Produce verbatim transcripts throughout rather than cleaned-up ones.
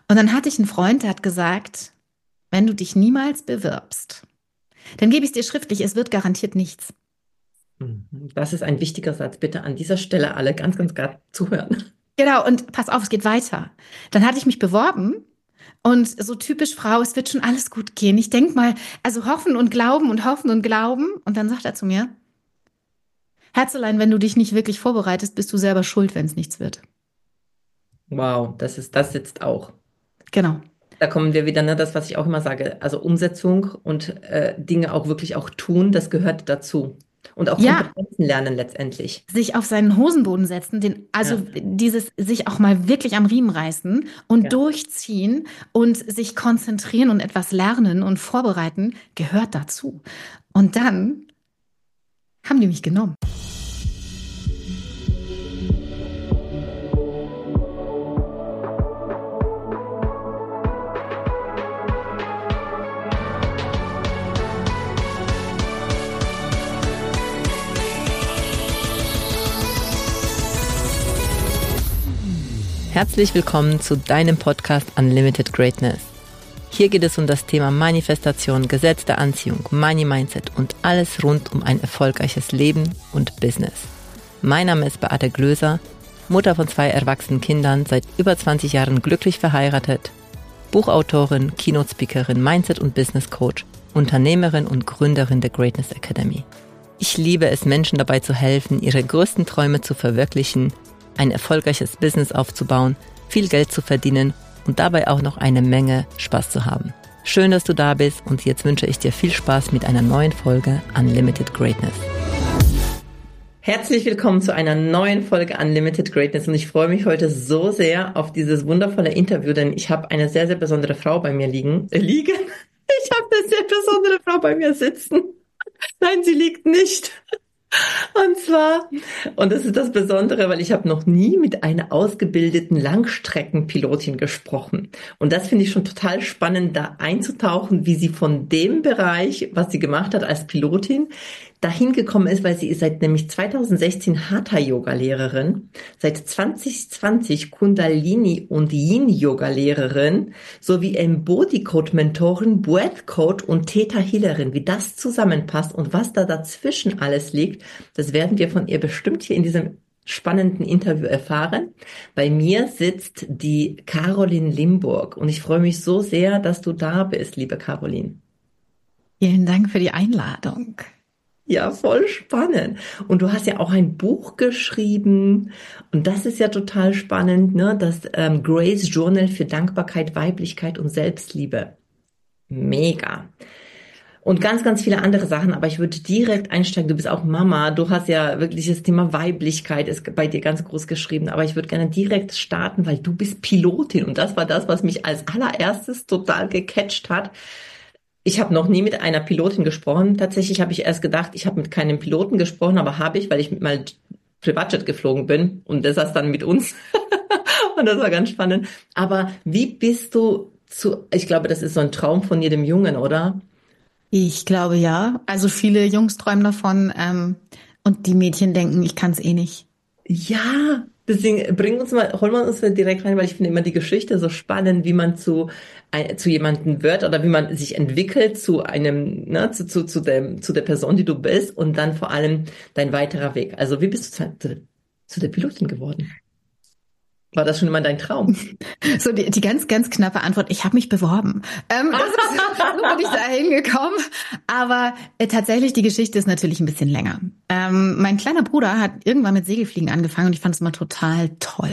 Und dann hatte ich einen Freund, der hat gesagt, wenn du dich niemals bewirbst, dann gebe ich es dir schriftlich, es wird garantiert nichts. Das ist ein wichtiger Satz. Bitte an dieser Stelle alle ganz, ganz gerade zuhören. Genau, und pass auf, es geht weiter. Dann hatte ich mich beworben und so typisch Frau, es wird schon alles gut gehen. Ich denke mal, also hoffen und glauben und hoffen und glauben. Und dann sagt er zu mir, Herzelein, wenn du dich nicht wirklich vorbereitest, bist du selber schuld, wenn es nichts wird. Wow, das ist das jetzt auch. Genau. Da kommen wir wieder, ne, das, was ich auch immer sage, also Umsetzung und äh, Dinge auch wirklich auch tun, das gehört dazu. Und auch Ja, Kompetenzen lernen letztendlich. sich auf seinen Hosenboden setzen, den, also Ja, dieses sich auch mal wirklich am Riemen reißen und ja. durchziehen und sich konzentrieren und etwas lernen und vorbereiten, gehört dazu. Und dann haben die mich genommen. Herzlich willkommen zu deinem Podcast Unlimited Greatness. Hier geht es um das Thema Manifestation, Gesetz der Anziehung, Money Mindset und alles rund um ein erfolgreiches Leben und Business. Mein Name ist Beate Glöser, Mutter von zwei erwachsenen Kindern, seit über zwanzig Jahren glücklich verheiratet, Buchautorin, Keynote-Speakerin, Mindset- und Business-Coach, Unternehmerin und Gründerin der Greatness Academy. Ich liebe es, Menschen dabei zu helfen, ihre größten Träume zu verwirklichen, ein erfolgreiches Business aufzubauen, viel Geld zu verdienen und dabei auch noch eine Menge Spaß zu haben. Schön, dass du da bist und jetzt wünsche ich dir viel Spaß mit einer neuen Folge Unlimited Greatness. Herzlich willkommen zu einer neuen Folge Unlimited Greatness und ich freue mich heute so sehr auf dieses wundervolle Interview, denn ich habe eine sehr, sehr besondere Frau bei mir liegen. Äh, liegen? Ich habe eine sehr besondere Frau bei mir sitzen. Nein, sie liegt nicht. Und zwar, und das ist das Besondere, weil ich habe noch nie mit einer ausgebildeten Langstreckenpilotin gesprochen. Und das finde ich schon total spannend, da einzutauchen, wie sie von dem Bereich, was sie gemacht hat als Pilotin, dahin gekommen ist, weil sie ist seit nämlich zweitausendsechzehn Hatha-Yoga-Lehrerin, seit zwanzig zwanzig Kundalini- und Yin-Yoga-Lehrerin sowie Embody-Code-Mentorin, Breath-Code und Theta-Healerin. Wie das zusammenpasst und was da dazwischen alles liegt, das werden wir von ihr bestimmt hier in diesem spannenden Interview erfahren. Bei mir sitzt die Caroline Limburg und ich freue mich so sehr, dass du da bist, liebe Caroline. Vielen Dank für die Einladung. Ja, voll spannend. Und du hast ja auch ein Buch geschrieben und das ist ja total spannend, ne? Das ähm, Grace Journal für Dankbarkeit, Weiblichkeit und Selbstliebe. Mega. Und ganz, ganz viele andere Sachen, aber ich würde direkt einsteigen. Du bist auch Mama, du hast ja wirklich das Thema Weiblichkeit ist bei dir ganz groß geschrieben, aber ich würde gerne direkt starten, weil du bist Pilotin und das war das, was mich als allererstes total gecatcht hat. Ich habe noch nie mit einer Pilotin gesprochen. Tatsächlich habe ich erst gedacht, ich habe mit keinem Piloten gesprochen, aber habe ich, weil ich mit meinem Privatjet geflogen bin und der saß dann mit uns. Und das war ganz spannend. Aber wie bist du zu, ich glaube, das ist so ein Traum von jedem Jungen, oder? Ich glaube ja. Also viele Jungs träumen davon, ähm, und die Mädchen denken, ich kann es eh nicht. Ja, deswegen bringen uns mal, holen wir uns mal direkt rein, weil ich finde immer die Geschichte so spannend, wie man zu, ein, zu jemandem wird oder wie man sich entwickelt zu einem, ne, zu, zu, zu dem, zu der Person, die du bist und dann vor allem dein weiterer Weg. Also wie bist du zu, zu der Pilotin geworden? War das schon immer dein Traum? So die, die ganz, ganz knappe Antwort, ich habe mich beworben. Ähm, das ist, so bin ich da hingekommen. Aber äh, tatsächlich, die Geschichte ist natürlich ein bisschen länger. Ähm, mein kleiner Bruder hat irgendwann mit Segelfliegen angefangen und ich fand es immer total toll.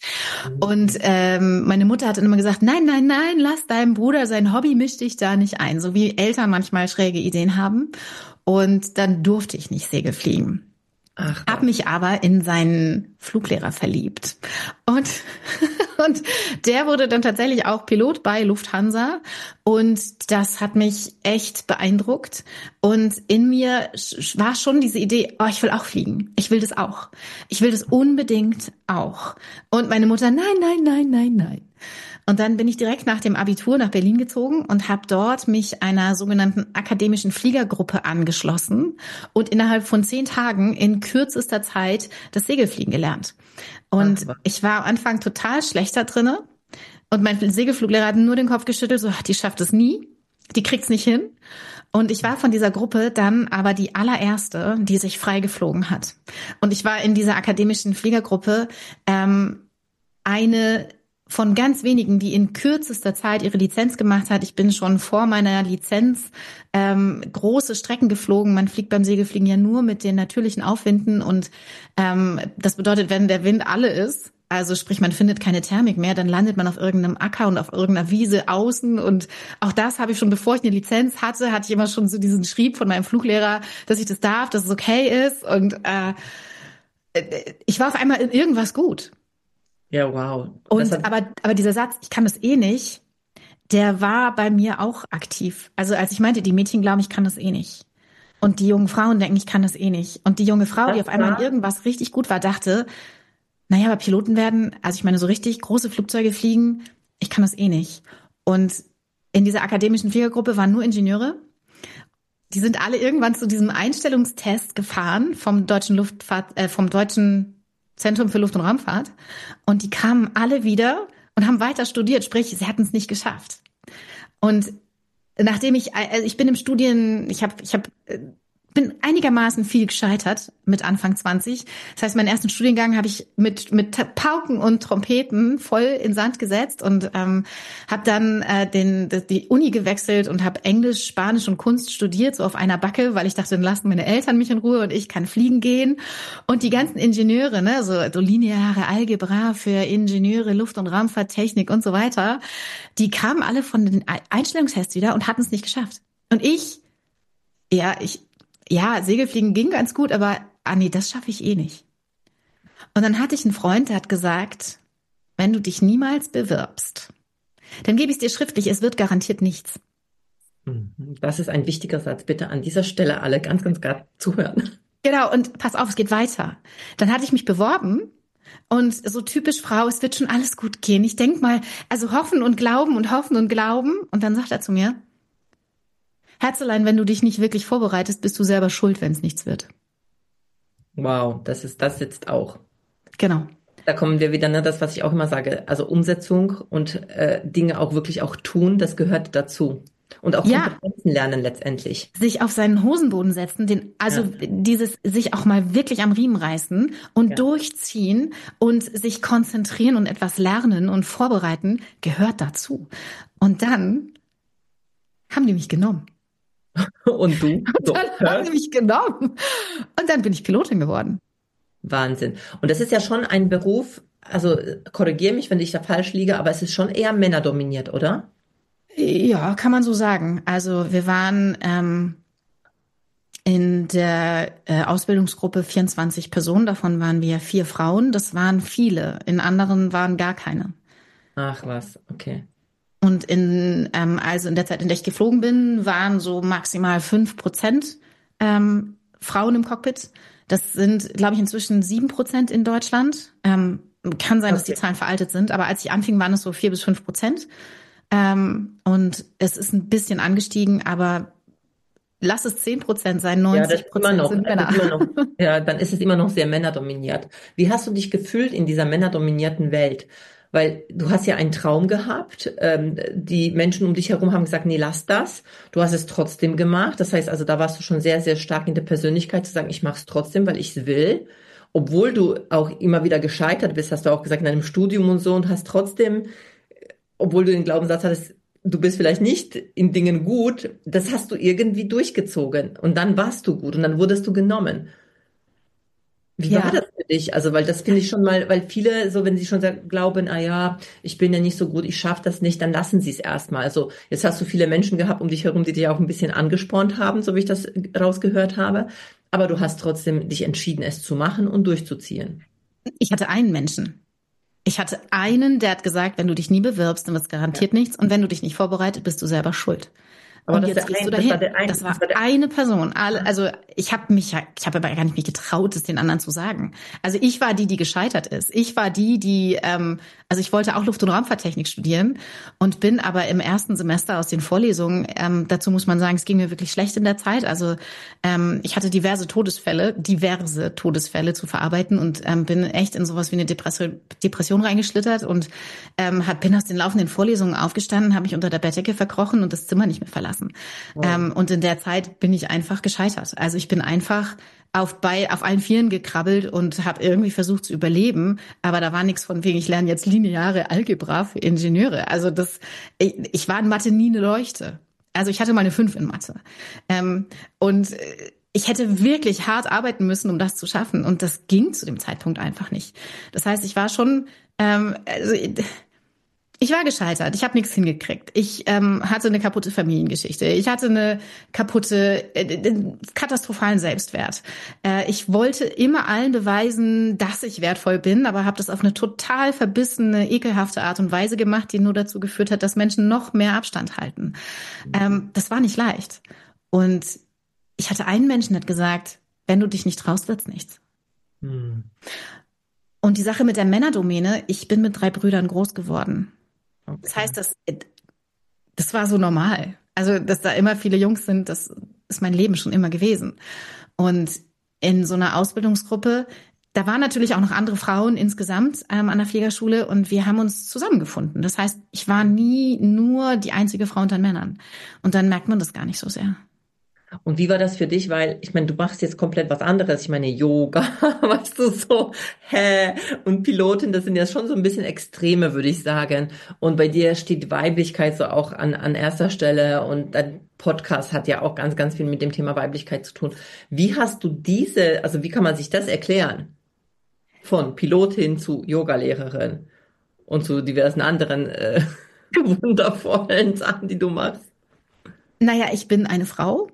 Und ähm, meine Mutter hat dann immer gesagt, nein, nein, nein, lass deinem Bruder sein Hobby, misch dich da nicht ein. So wie Eltern manchmal schräge Ideen haben. Und dann durfte ich nicht Segelfliegen. Ach Hab was. mich aber in seinen Fluglehrer verliebt. Und, und der wurde dann tatsächlich auch Pilot bei Lufthansa. Und das hat mich echt beeindruckt. Und in mir sch- war schon diese Idee, oh, ich will auch fliegen. Ich will das auch. Ich will das unbedingt auch. Und meine Mutter, nein, nein, nein, nein, nein. Und dann bin ich direkt nach dem Abitur nach Berlin gezogen und habe dort mich einer sogenannten akademischen Fliegergruppe angeschlossen und innerhalb von zehn Tagen in kürzester Zeit das Segelfliegen gelernt. Ach Und was. ich war am Anfang total schlecht da drinne. Und mein Segelfluglehrer hat nur den Kopf geschüttelt, so, ach, die schafft es nie, die kriegt's nicht hin. Und ich war von dieser Gruppe dann aber die allererste, die sich freigeflogen hat. Und ich war in dieser akademischen Fliegergruppe ähm, eine von ganz wenigen, die in kürzester Zeit ihre Lizenz gemacht hat. Ich bin schon vor meiner Lizenz ähm, große Strecken geflogen. Man fliegt beim Segelfliegen ja nur mit den natürlichen Aufwinden. Und ähm, das bedeutet, wenn der Wind alle ist, also sprich, man findet keine Thermik mehr, dann landet man auf irgendeinem Acker und auf irgendeiner Wiese außen. Und auch das habe ich schon, bevor ich eine Lizenz hatte, hatte ich immer schon so diesen Schrieb von meinem Fluglehrer, dass ich das darf, dass es okay ist. Und äh, ich war auf einmal in irgendwas gut. Ja, wow. Und aber aber dieser Satz, ich kann das eh nicht, der war bei mir auch aktiv. Also als ich meinte, die Mädchen glauben, ich kann das eh nicht. Und die jungen Frauen denken, ich kann das eh nicht. Und die junge Frau, das die auf einmal war... in irgendwas richtig gut war, dachte, naja, aber Piloten werden, also ich meine, so richtig große Flugzeuge fliegen, ich kann das eh nicht. Und in dieser akademischen Fliegergruppe waren nur Ingenieure. Die sind alle irgendwann zu diesem Einstellungstest gefahren vom deutschen Luftfahrt, äh, vom deutschen Zentrum für Luft- und Raumfahrt. Und die kamen alle wieder und haben weiter studiert, sprich, sie hatten es nicht geschafft. Und nachdem ich, also ich bin im Studien, ich habe, ich habe, bin einigermaßen viel gescheitert mit Anfang zwanzig. Das heißt, meinen ersten Studiengang habe ich mit mit Pauken und Trompeten voll in Sand gesetzt und ähm, habe dann äh, den die Uni gewechselt und habe Englisch, Spanisch und Kunst studiert, so auf einer Backe, weil ich dachte, dann lassen meine Eltern mich in Ruhe und ich kann fliegen gehen. Und die ganzen Ingenieure, ne, so, so lineare Algebra für Ingenieure, Luft- und Raumfahrttechnik und so weiter, die kamen alle von den Einstellungstests wieder und hatten es nicht geschafft. Und ich, ja, ich Ja, Segelfliegen ging ganz gut, aber ah nee, das schaffe ich eh nicht. Und dann hatte ich einen Freund, der hat gesagt, wenn du dich niemals bewirbst, dann gebe ich es dir schriftlich, es wird garantiert nichts. Das ist ein wichtiger Satz. Bitte an dieser Stelle alle ganz, ganz gerade zuhören. Genau, und pass auf, es geht weiter. Dann hatte ich mich beworben und so typisch Frau, es wird schon alles gut gehen. Ich denk mal, also hoffen und glauben und hoffen und glauben. Und dann sagt er zu mir, Herzelein, wenn du dich nicht wirklich vorbereitest, bist du selber schuld, wenn es nichts wird. Wow, das ist, das sitzt auch. Genau. Da kommen wir wieder, ne, das, was ich auch immer sage, also Umsetzung und äh, Dinge auch wirklich auch tun, das gehört dazu. Und auch Ja. Kompetenzen lernen letztendlich. Sich auf seinen Hosenboden setzen, den, also Ja. dieses sich auch mal wirklich am Riemen reißen und Ja. durchziehen und sich konzentrieren und etwas lernen und vorbereiten, gehört dazu. Und dann haben die mich genommen. Und du? So, Dann haben die mich genommen. Und dann bin ich Pilotin geworden. Wahnsinn. Und das ist ja schon ein Beruf, also korrigiere mich, wenn ich da falsch liege, aber es ist schon eher männerdominiert, oder? Ja, kann man so sagen. Also wir waren ähm, in der äh, Ausbildungsgruppe vierundzwanzig Personen, davon waren wir vier Frauen. Das waren viele. In anderen waren gar keine. Ach was, okay. Und in ähm, also in der Zeit, in der ich geflogen bin, waren so maximal fünf Prozent ähm, Frauen im Cockpit. Das sind, glaube ich, inzwischen sieben Prozent in Deutschland. Ähm, kann sein, Okay. dass die Zahlen veraltet sind, aber als ich anfing, waren es so vier bis fünf Prozent. Ähm, und es ist ein bisschen angestiegen, aber lass es zehn Prozent sein, Ja, das neunzig ist immer Prozent noch, sind das Männer. ist immer noch, ja, dann ist es immer noch sehr männerdominiert. Wie hast du dich gefühlt in dieser männerdominierten Welt? Weil du hast ja einen Traum gehabt, ähm, die Menschen um dich herum haben gesagt, nee, lass das. Du hast es trotzdem gemacht. Das heißt also, da warst du schon sehr, sehr stark in der Persönlichkeit zu sagen, ich mache es trotzdem, weil ich es will. Obwohl du auch immer wieder gescheitert bist, hast du auch gesagt, in deinem Studium und so und hast trotzdem, obwohl du den Glaubenssatz hattest, du bist vielleicht nicht in Dingen gut, das hast du irgendwie durchgezogen. Und dann warst du gut und dann wurdest du genommen. Wie Ja. war das für dich? Also, weil das finde ich schon mal, weil viele so, wenn sie schon sagen, glauben, ah ja, ich bin ja nicht so gut, ich schaffe das nicht, dann lassen sie es erstmal. Also, jetzt hast du viele Menschen gehabt um dich herum, die dich auch ein bisschen angespornt haben, so wie ich das rausgehört habe. Aber du hast trotzdem dich entschieden, es zu machen und durchzuziehen. Ich hatte einen Menschen. Ich hatte einen, der hat gesagt, wenn du dich nie bewirbst, dann wird es garantiert nichts. Und wenn du dich nicht vorbereitet, bist du selber schuld. Aber Und das jetzt der gehst ein- du das dahin. war der ein- Das war das war der- eine Person. Alle, also ich habe mich, ich habe aber gar nicht mich getraut, es den anderen zu sagen. Also ich war die, die gescheitert ist. Ich war die, die, ähm, also ich wollte auch Luft- und Raumfahrttechnik studieren und bin aber im ersten Semester aus den Vorlesungen, ähm, dazu muss man sagen, es ging mir wirklich schlecht in der Zeit. Also ähm, ich hatte diverse Todesfälle, diverse Todesfälle zu verarbeiten und ähm, bin echt in sowas wie eine Depression, Depression reingeschlittert und ähm, hab, bin aus den laufenden Vorlesungen aufgestanden, habe mich unter der Bettdecke verkrochen und das Zimmer nicht mehr verlassen. Oh. Ähm, und in der Zeit bin ich einfach gescheitert. Also ich bin einfach auf bei auf allen Vieren gekrabbelt und habe irgendwie versucht zu überleben, aber da war nichts von wegen, ich lerne jetzt lineare Algebra für Ingenieure. Also das, ich, ich war in Mathe nie eine Leuchte. Also ich hatte mal eine fünf in Mathe. Ähm, und ich hätte wirklich hart arbeiten müssen, um das zu schaffen. Und das ging zu dem Zeitpunkt einfach nicht. Das heißt, ich war schon, ähm, also ich war gescheitert. Ich habe nichts hingekriegt. Ich ähm, hatte eine kaputte Familiengeschichte. Ich hatte eine kaputte, äh, katastrophalen Selbstwert. Äh, ich wollte immer allen beweisen, dass ich wertvoll bin, aber habe das auf eine total verbissene, ekelhafte Art und Weise gemacht, die nur dazu geführt hat, dass Menschen noch mehr Abstand halten. Ähm, das war nicht leicht. Und ich hatte einen Menschen, der hat gesagt, wenn du dich nicht traust, wird's nichts. Hm. Und die Sache mit der Männerdomäne, ich bin mit drei Brüdern groß geworden. Okay. Das heißt, das, das war so normal. Also, dass da immer viele Jungs sind, das ist mein Leben schon immer gewesen. Und in so einer Ausbildungsgruppe, da waren natürlich auch noch andere Frauen insgesamt ähm, an der Fliegerschule und wir haben uns zusammengefunden. Das heißt, ich war nie nur die einzige Frau unter Männern. Und dann merkt man das gar nicht so sehr. Und wie war das für dich? Weil, ich meine, du machst jetzt komplett was anderes. Ich meine, Yoga, weißt du, so, hä? Und Pilotin, das sind ja schon so ein bisschen Extreme, würde ich sagen. Und bei dir steht Weiblichkeit so auch an, an erster Stelle. Und dein Podcast hat ja auch ganz, ganz viel mit dem Thema Weiblichkeit zu tun. Wie hast du diese, also wie kann man sich das erklären? Von Pilotin zu Yogalehrerin und zu diversen anderen äh, wundervollen Sachen, die du machst. Naja, ich bin eine Frau.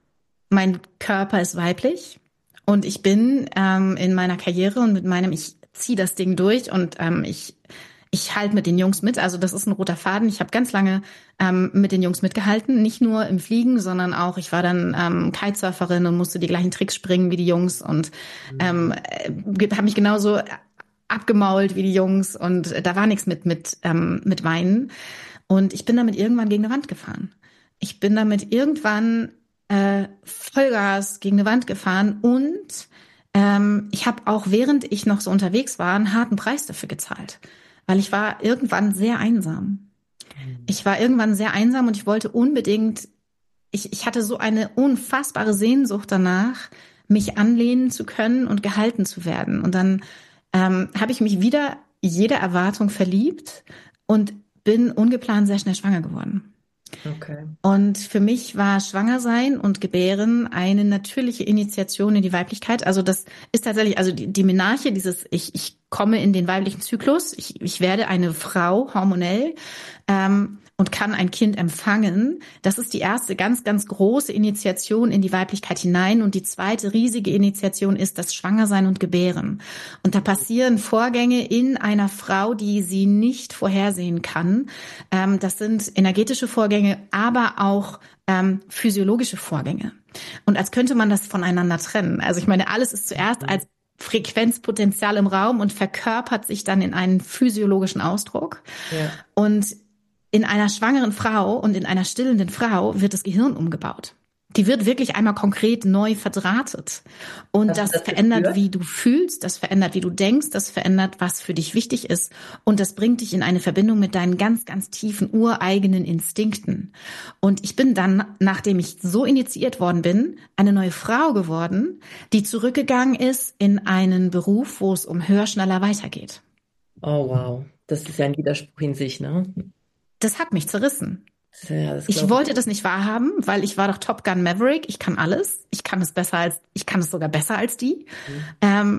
Mein Körper ist weiblich und ich bin ähm, in meiner Karriere und mit meinem, ich ziehe das Ding durch und ähm, ich ich halte mit den Jungs mit. Also das ist ein roter Faden. Ich habe ganz lange ähm, mit den Jungs mitgehalten, nicht nur im Fliegen, sondern auch, ich war dann ähm, Kitesurferin und musste die gleichen Tricks springen wie die Jungs und ähm, habe mich genauso abgemault wie die Jungs und da war nichts mit mit ähm, mit Weinen. Und ich bin damit irgendwann gegen eine Wand gefahren. Ich bin damit irgendwann Äh, Vollgas gegen eine Wand gefahren und ähm, ich habe auch, während ich noch so unterwegs war, einen harten Preis dafür gezahlt, weil ich war irgendwann sehr einsam. Ich war irgendwann sehr einsam und ich wollte unbedingt, ich, ich hatte so eine unfassbare Sehnsucht danach, mich anlehnen zu können und gehalten zu werden. Und dann ähm, habe ich mich wieder jeder Erwartung verliebt und bin ungeplant sehr schnell schwanger geworden. Okay. Und für mich war Schwangersein und Gebären eine natürliche Initiation in die Weiblichkeit. Also das ist tatsächlich, also die, die Menarche, dieses ich ich komme in den weiblichen Zyklus, ich ich werde eine Frau hormonell ähm, und kann ein Kind empfangen. Das ist die erste ganz, ganz große Initiation in die Weiblichkeit hinein. Und die zweite riesige Initiation ist das Schwangersein und Gebären. Und da passieren Vorgänge in einer Frau, die sie nicht vorhersehen kann. Ähm, das sind energetische Vorgänge, aber auch ähm, physiologische Vorgänge. Und als könnte man das voneinander trennen. Also ich meine, alles ist zuerst als Frequenzpotenzial im Raum und verkörpert sich dann in einen physiologischen Ausdruck. Ja. Und in einer schwangeren Frau und in einer stillenden Frau wird das Gehirn umgebaut. Die wird wirklich einmal konkret neu verdrahtet. Und das, das verändert, geführt? Wie du fühlst, das verändert, wie du denkst, das verändert, was für dich wichtig ist. Und das bringt dich in eine Verbindung mit deinen ganz, ganz tiefen, ureigenen Instinkten. Und ich bin dann, nachdem ich so initiiert worden bin, eine neue Frau geworden, die zurückgegangen ist in einen Beruf, wo es um höher, schneller weitergeht. Oh, wow. Das ist ja ein Widerspruch in sich, ne? Das hat mich zerrissen. Ja, ich wollte das nicht wahrhaben, weil ich war doch Top Gun Maverick. Ich kann alles. Ich kann es besser als, ich kann es sogar besser als die. Mhm. Ähm,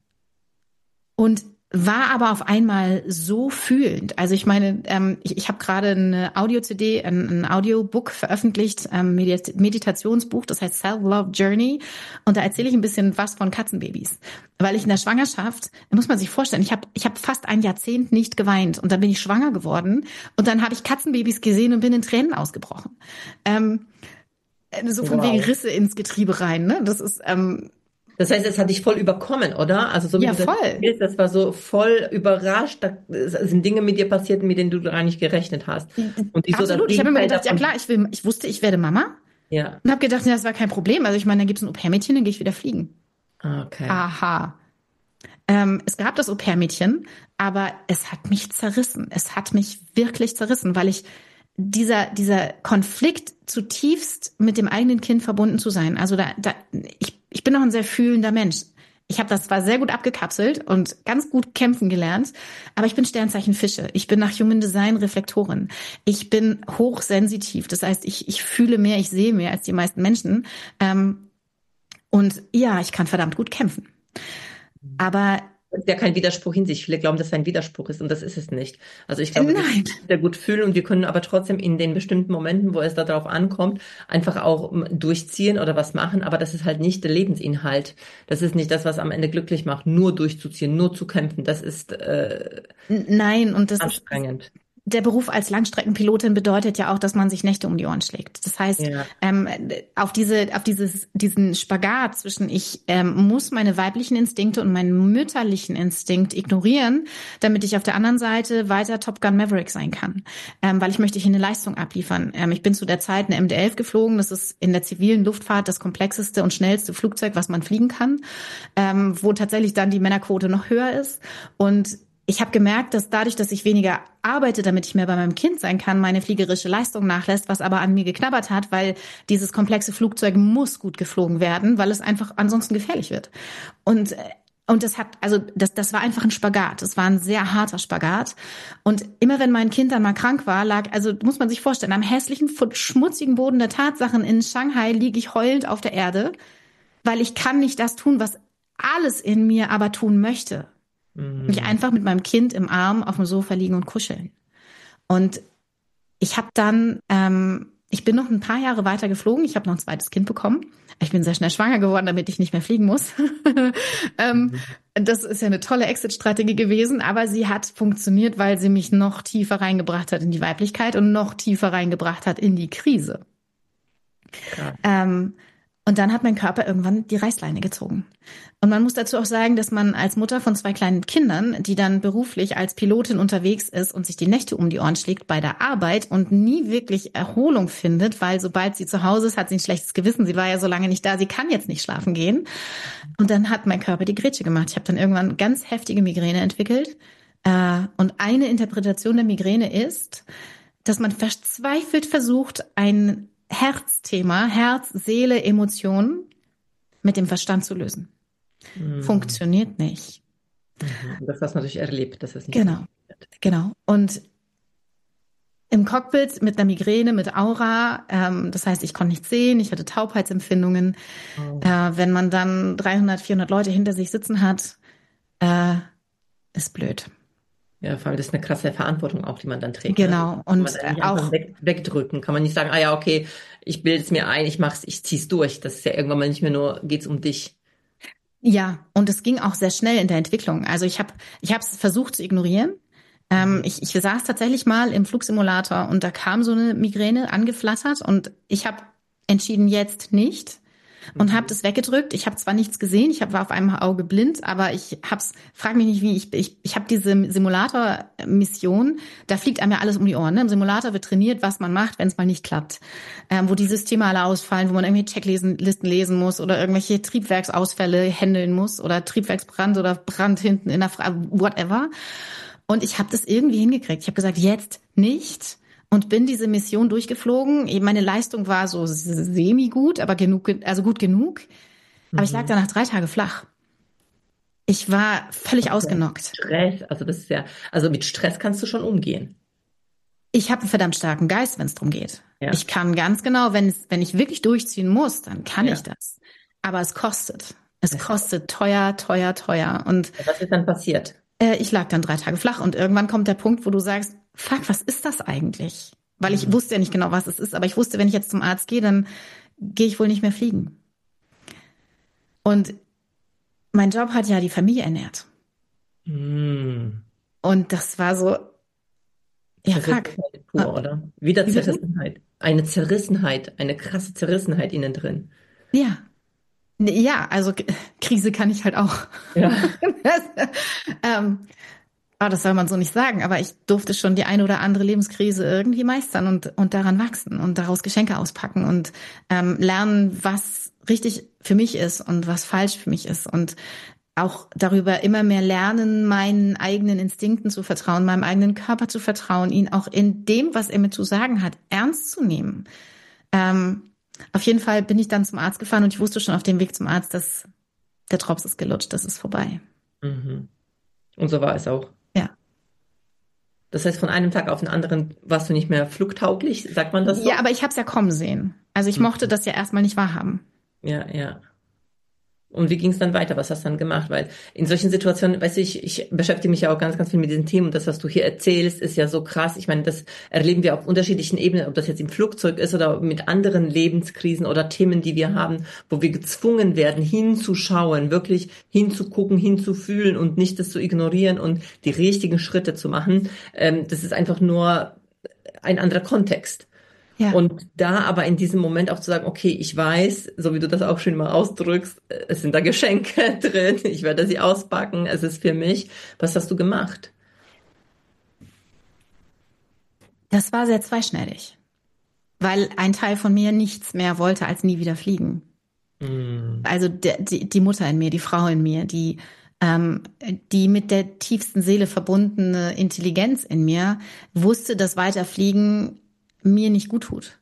und war aber auf einmal so fühlend. Also ich meine, ähm, ich, ich habe gerade eine Audio-C D, ein, ein Audiobook veröffentlicht, ähm, Medit- Meditationsbuch, das heißt Self-Love Journey. Und da erzähle ich ein bisschen was von Katzenbabys. Weil ich in der Schwangerschaft, muss man sich vorstellen, ich habe ich hab fast ein Jahrzehnt nicht geweint. Und dann bin ich schwanger geworden. Und dann habe ich Katzenbabys gesehen und bin in Tränen ausgebrochen. Ähm, So von wegen Wow. Risse ins Getriebe rein, ne? Das ist, ähm, Das heißt, es hat dich voll überkommen, oder? Also so wie ja, du das voll. erzählst, das war so voll überrascht. Da sind Dinge mit dir passiert, mit denen du gar nicht gerechnet hast. Und die so das Absolut. Ich habe immer Gegenteil gedacht, ja davon. klar, ich will, ich wusste, ich werde Mama Ja, und habe gedacht, ja, das war kein Problem. Also ich meine, dann gibt's ein Au-pair-Mädchen, dann gehe ich wieder fliegen. okay. Aha. Ähm, es gab das Au-pair-Mädchen, aber es hat mich zerrissen. Es hat mich wirklich zerrissen, weil ich dieser, dieser Konflikt zutiefst mit dem eigenen Kind verbunden zu sein. Also da, da ich, ich bin noch ein sehr fühlender Mensch. Ich habe das zwar sehr gut abgekapselt und ganz gut kämpfen gelernt, aber ich bin Sternzeichen Fische. Ich bin nach Human Design Reflektorin. Ich bin hochsensitiv. Das heißt, ich, ich fühle mehr, ich sehe mehr als die meisten Menschen. Ähm, und ja, ich kann verdammt gut kämpfen. Aber Das ist ja kein Widerspruch in sich. Viele glauben, dass es ein Widerspruch ist und das ist es nicht. Also ich äh, glaube, wir nein. können sehr gut fühlen und wir können aber trotzdem in den bestimmten Momenten, wo es darauf ankommt, einfach auch ähm, durchziehen oder was machen. Aber das ist halt nicht der Lebensinhalt. Das ist nicht das, was am Ende glücklich macht, nur durchzuziehen, nur zu kämpfen. Das ist äh, N- Nein, und das ist, anstrengend. der Beruf als Langstreckenpilotin bedeutet ja auch, dass man sich Nächte um die Ohren schlägt. Das heißt, Ja. ähm, auf diese, auf dieses, diesen Spagat zwischen ich ähm, muss meine weiblichen Instinkte und meinen mütterlichen Instinkt ignorieren, damit ich auf der anderen Seite weiter Top Gun Maverick sein kann, ähm, weil ich möchte hier eine Leistung abliefern. Ähm, ich bin zu der Zeit eine M D elf geflogen. Das ist in der zivilen Luftfahrt das komplexeste und schnellste Flugzeug, was man fliegen kann, ähm, wo tatsächlich dann die Männerquote noch höher ist. Und ich habe gemerkt, dass dadurch, dass ich weniger arbeite, damit ich mehr bei meinem Kind sein kann, meine fliegerische Leistung nachlässt, was aber an mir geknabbert hat, weil dieses komplexe Flugzeug muss gut geflogen werden, weil es einfach ansonsten gefährlich wird. Und und das hat, also das, das war einfach ein Spagat. Das war ein sehr harter Spagat. Und immer wenn mein Kind dann mal krank war, lag, also muss man sich vorstellen, am hässlichen, schmutzigen Boden der Tatsachen in Shanghai liege ich heulend auf der Erde, weil ich kann nicht das tun, was alles in mir aber tun möchte. Mich einfach mit meinem Kind im Arm auf dem Sofa liegen und kuscheln. Und ich habe dann, ähm, ich bin noch ein paar Jahre weiter geflogen. Ich habe noch ein zweites Kind bekommen. Ich bin sehr schnell schwanger geworden, damit ich nicht mehr fliegen muss. ähm, das ist ja eine tolle Exit-Strategie gewesen, aber sie hat funktioniert, weil sie mich noch tiefer reingebracht hat in die Weiblichkeit und noch tiefer reingebracht hat in die Krise. Krass. Ähm, und dann hat mein Körper irgendwann die Reißleine gezogen. Und man muss dazu auch sagen, dass man als Mutter von zwei kleinen Kindern, die dann beruflich als Pilotin unterwegs ist und sich die Nächte um die Ohren schlägt bei der Arbeit und nie wirklich Erholung findet, weil sobald sie zu Hause ist, hat sie ein schlechtes Gewissen. Sie war ja so lange nicht da, sie kann jetzt nicht schlafen gehen. Und dann hat mein Körper die Grätsche gemacht. Ich habe dann irgendwann ganz heftige Migräne entwickelt. Und eine Interpretation der Migräne ist, dass man verzweifelt versucht, ein Herzthema, Herz, Seele, Emotionen mit dem Verstand zu lösen. Mhm. Funktioniert nicht. Mhm. Das hast du natürlich erlebt, dass es nicht Genau, funktioniert. genau. Und im Cockpit mit einer Migräne, mit Aura, ähm, das heißt, ich konnte nichts sehen, ich hatte Taubheitsempfindungen. Oh. Äh, wenn man dann dreihundert, vierhundert Leute hinter sich sitzen hat, äh, ist blöd. Ja, vor allem das ist eine krasse Verantwortung auch, die man dann trägt. Genau. Ne? Und kann man dann nicht auch einfach weg, wegdrücken. Kann man nicht sagen, ah ja, okay, ich bilde es mir ein, ich mach's, ich zieh's durch. Das ist ja irgendwann mal nicht mehr nur, geht's um dich. Ja, und es ging auch sehr schnell in der Entwicklung. Also ich habe ich habe es versucht zu ignorieren. Ähm, ich, ich saß tatsächlich mal im Flugsimulator und da kam so eine Migräne angeflattert und ich habe entschieden, jetzt nicht. Und Mhm. habe das weggedrückt. Ich habe zwar nichts gesehen, ich hab, war auf einem Auge blind, aber ich hab's, frag mich nicht wie, ich ich, ich habe diese Simulator-Mission, da fliegt einem ja alles um die Ohren. Ne? Im Simulator wird trainiert, was man macht, wenn es mal nicht klappt. Ähm, wo die Systeme alle ausfallen, wo man irgendwelche Checklisten lesen muss oder irgendwelche Triebwerksausfälle handeln muss oder Triebwerksbrand oder Brand hinten in der Fra whatever. Und ich habe das irgendwie hingekriegt. Ich habe gesagt, jetzt nicht. Und bin diese Mission durchgeflogen. Meine Leistung war so semi gut, aber genug, also gut genug. Aber ich lag danach drei Tage flach. Ich war völlig Okay. ausgenockt. Stress, also das ist ja, also mit Stress kannst du schon umgehen. Ich habe einen verdammt starken Geist, wenn es darum geht. Ja. Ich kann ganz genau, wenn es, wenn ich wirklich durchziehen muss, dann kann Ja. ich das. Aber es kostet. Es Ja. kostet teuer, teuer, teuer. Und Was ist dann passiert? äh, ich lag dann drei Tage flach und irgendwann kommt der Punkt, wo du sagst, fuck, was ist das eigentlich? Weil ich Mhm. wusste ja nicht genau, was es ist, aber ich wusste, wenn ich jetzt zum Arzt gehe, dann gehe ich wohl nicht mehr fliegen. Und mein Job hat ja die Familie ernährt. Mhm. Und das war so, ja, fuck. Zerrissenheit pur, oder? Wieder Wie bitte? Zerrissenheit. eine Zerrissenheit, eine krasse Zerrissenheit innen drin. Ja. Ja, also K- Krise kann ich halt auch. Ja. das, ähm, aber das soll man so nicht sagen, aber ich durfte schon die eine oder andere Lebenskrise irgendwie meistern und, und daran wachsen und daraus Geschenke auspacken und ähm, lernen, was richtig für mich ist und was falsch für mich ist und auch darüber immer mehr lernen, meinen eigenen Instinkten zu vertrauen, meinem eigenen Körper zu vertrauen, ihn auch in dem, was er mir zu sagen hat, ernst zu nehmen. Ähm, auf jeden Fall bin ich dann zum Arzt gefahren und ich wusste schon auf dem Weg zum Arzt, dass der Drops ist gelutscht, das ist vorbei. Mhm. Und so war es auch. Ja. Das heißt, von einem Tag auf den anderen warst du nicht mehr flugtauglich, sagt man das so? Ja, aber ich habe es ja kommen sehen. Also ich mochte das ja erstmal nicht wahrhaben. Ja, ja. Und wie ging es dann weiter? Was hast du dann gemacht? Weil in solchen Situationen, weißt du, ich, ich beschäftige mich ja auch ganz, ganz viel mit diesen Themen. Und das, was du hier erzählst, ist ja so krass. Ich meine, das erleben wir auf unterschiedlichen Ebenen, ob das jetzt im Flugzeug ist oder mit anderen Lebenskrisen oder Themen, die wir haben, wo wir gezwungen werden, hinzuschauen, wirklich hinzugucken, hinzufühlen und nicht das zu ignorieren und die richtigen Schritte zu machen. Ähm, das ist einfach nur ein anderer Kontext. Ja. Und da aber in diesem Moment auch zu sagen, okay, ich weiß, so wie du das auch schön mal ausdrückst, es sind da Geschenke drin, ich werde sie auspacken, es ist für mich. Was hast du gemacht? Das war sehr zweischneidig, weil ein Teil von mir nichts mehr wollte, als nie wieder fliegen. Mm. Also der, die, die Mutter in mir, die Frau in mir, die, ähm, die mit der tiefsten Seele verbundene Intelligenz in mir wusste, dass Weiterfliegen mir nicht gut tut.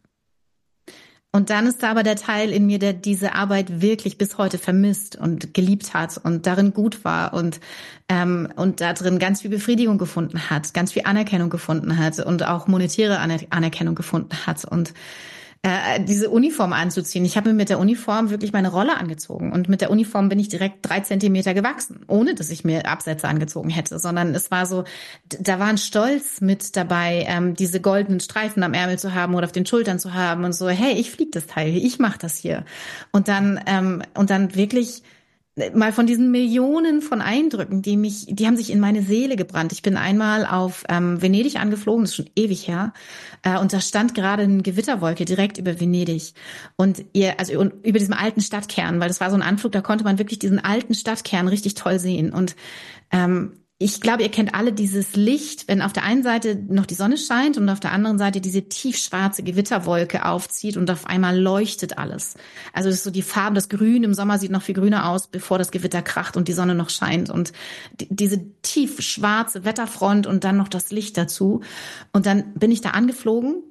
Und dann ist da aber der Teil in mir, der diese Arbeit wirklich bis heute vermisst und geliebt hat und darin gut war und ähm, und da drin ganz viel Befriedigung gefunden hat, ganz viel Anerkennung gefunden hat und auch monetäre Aner- Anerkennung gefunden hat und äh, diese Uniform anzuziehen. Ich habe mir mit der Uniform wirklich meine Rolle angezogen und mit der Uniform bin ich direkt drei Zentimeter gewachsen, ohne dass ich mir Absätze angezogen hätte, sondern es war so, da war ein Stolz mit dabei, ähm, diese goldenen Streifen am Ärmel zu haben oder auf den Schultern zu haben und so, hey, ich flieg das Teil, ich mach das hier. Und dann ähm, und dann wirklich mal von diesen Millionen von Eindrücken, die mich, die haben sich in meine Seele gebrannt. Ich bin einmal auf ähm, Venedig angeflogen, das ist schon ewig her, äh, und da stand gerade eine Gewitterwolke direkt über Venedig und ihr, also über diesem alten Stadtkern, weil das war so ein Anflug, da konnte man wirklich diesen alten Stadtkern richtig toll sehen und ähm, ich glaube, ihr kennt alle dieses Licht, wenn auf der einen Seite noch die Sonne scheint und auf der anderen Seite diese tiefschwarze Gewitterwolke aufzieht und auf einmal leuchtet alles. Also das ist so die Farbe, das Grün im Sommer sieht noch viel grüner aus, bevor das Gewitter kracht und die Sonne noch scheint. Und die, diese tiefschwarze Wetterfront und dann noch das Licht dazu. Und dann bin ich da angeflogen.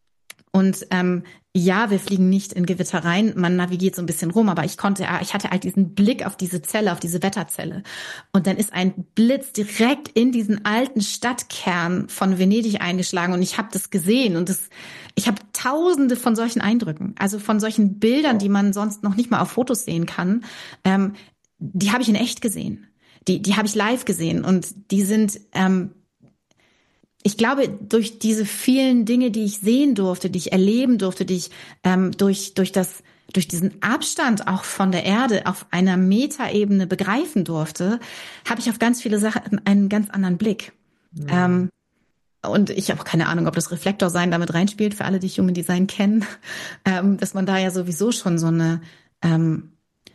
Und ähm, ja, wir fliegen nicht in Gewitter rein, man navigiert so ein bisschen rum, aber ich konnte, ich hatte halt diesen Blick auf diese Zelle, auf diese Wetterzelle. Und dann ist ein Blitz direkt in diesen alten Stadtkern von Venedig eingeschlagen und ich habe das gesehen und das, ich habe tausende von solchen Eindrücken, also von solchen Bildern, die man sonst noch nicht mal auf Fotos sehen kann, ähm, die habe ich in echt gesehen, die, die habe ich live gesehen und die sind ähm, ich glaube, durch diese vielen Dinge, die ich sehen durfte, die ich erleben durfte, die ich ähm, durch durch das durch diesen Abstand auch von der Erde auf einer Metaebene begreifen durfte, habe ich auf ganz viele Sachen einen ganz anderen Blick. Mhm. Ähm, und ich habe auch keine Ahnung, ob das Reflektorsein damit reinspielt, für alle, die Human Design kennen, ähm, dass man da ja sowieso schon so eine ähm,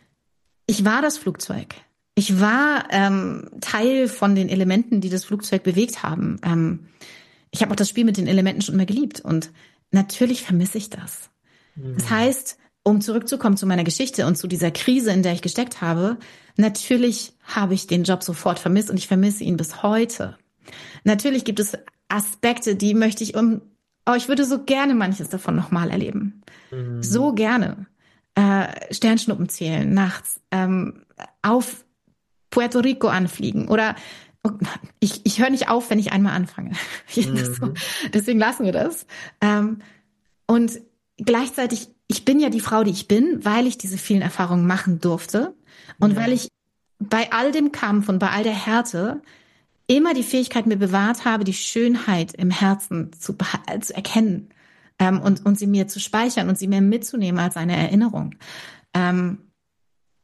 ich war das Flugzeug. Ich war ähm, Teil von den Elementen, die das Flugzeug bewegt haben. Ähm, ich habe auch das Spiel mit den Elementen schon immer geliebt und natürlich vermisse ich das. Mhm. Das heißt, um zurückzukommen zu meiner Geschichte und zu dieser Krise, in der ich gesteckt habe, natürlich habe ich den Job sofort vermisst und ich vermisse ihn bis heute. Natürlich gibt es Aspekte, die möchte ich um, oh, ich würde so gerne manches davon nochmal erleben. Mhm. So gerne. Äh, Sternschnuppen zählen nachts, ähm, auf Puerto Rico anfliegen oder ich, ich höre nicht auf, wenn ich einmal anfange. Mhm. So, deswegen lassen wir das. Ähm, und gleichzeitig, ich bin ja die Frau, die ich bin, weil ich diese vielen Erfahrungen machen durfte und ja. weil ich bei all dem Kampf und bei all der Härte immer die Fähigkeit mir bewahrt habe, die Schönheit im Herzen zu, zu erkennen ähm, und, und sie mir zu speichern und sie mir mitzunehmen als eine Erinnerung. Ähm,